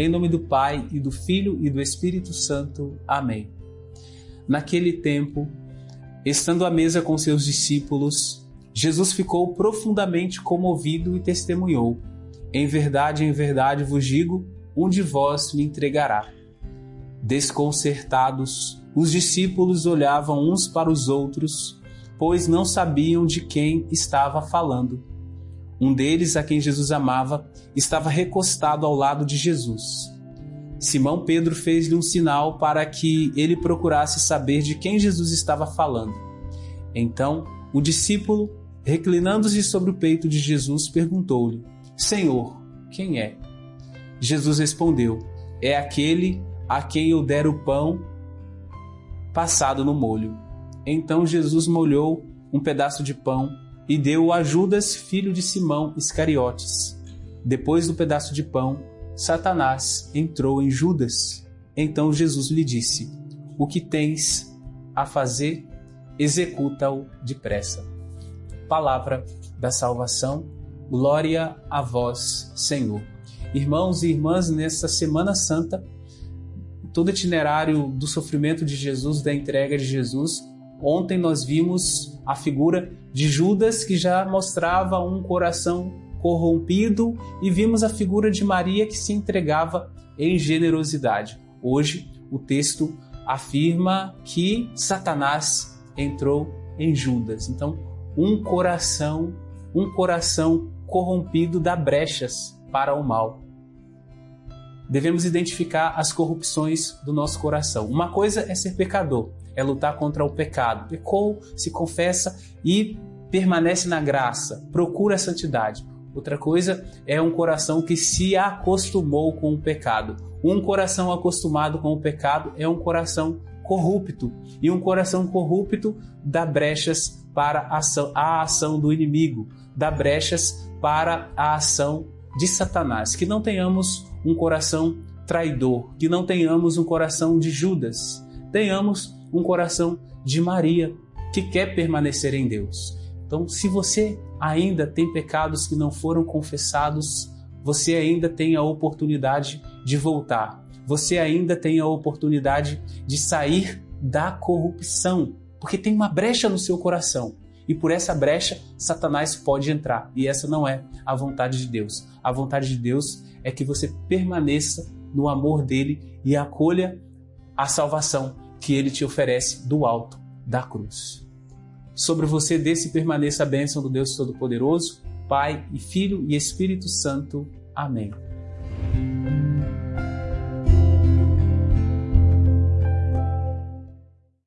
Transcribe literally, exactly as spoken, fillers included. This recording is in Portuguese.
Em nome do Pai, e do Filho, e do Espírito Santo. Amém. Naquele tempo, estando à mesa com seus discípulos, Jesus ficou profundamente comovido e testemunhou: em verdade, em verdade vos digo, um de vós me entregará. Desconcertados, os discípulos olhavam uns para os outros, pois não sabiam de quem estava falando. Um deles, a quem Jesus amava, estava recostado ao lado de Jesus. Simão Pedro fez-lhe um sinal para que ele procurasse saber de quem Jesus estava falando. Então, o discípulo, reclinando-se sobre o peito de Jesus, perguntou-lhe: Senhor, quem é? Jesus respondeu: é aquele a quem eu der o pão passado no molho. Então Jesus molhou um pedaço de pão e deu-o a Judas, filho de Simão Iscariotes. Depois do pedaço de pão, Satanás entrou em Judas. Então Jesus lhe disse: o que tens a fazer, executa-o depressa. Palavra da salvação, glória a vós, Senhor. Irmãos e irmãs, nesta Semana Santa, todo o itinerário do sofrimento de Jesus, da entrega de Jesus, ontem nós vimos a figura de Judas, que já mostrava um coração corrompido, e vimos a figura de Maria, que se entregava em generosidade. Hoje, o texto afirma que Satanás entrou em Judas. Então, um coração, um coração corrompido dá brechas para o mal. Devemos identificar as corrupções do nosso coração. Uma coisa é ser pecador, é lutar contra o pecado. Pecou, se confessa e permanece na graça, procura a santidade. Outra coisa é um coração que se acostumou com o pecado. Um coração acostumado com o pecado é um coração corrupto. E um coração corrupto dá brechas para a ação, a ação do inimigo, dá brechas para a ação de Satanás. Que não tenhamos um coração traidor, que não tenhamos um coração de Judas, tenhamos um coração de Maria, que quer permanecer em Deus. Então, se você ainda tem pecados que não foram confessados, você ainda tem a oportunidade de voltar. Você ainda tem a oportunidade de sair da corrupção, porque tem uma brecha no seu coração. E por essa brecha, Satanás pode entrar. E essa não é a vontade de Deus. A vontade de Deus é que você permaneça no amor dele e acolha a salvação que ele te oferece do alto da cruz. Sobre você desça e permaneça a bênção do Deus Todo-Poderoso, Pai e Filho e Espírito Santo. Amém.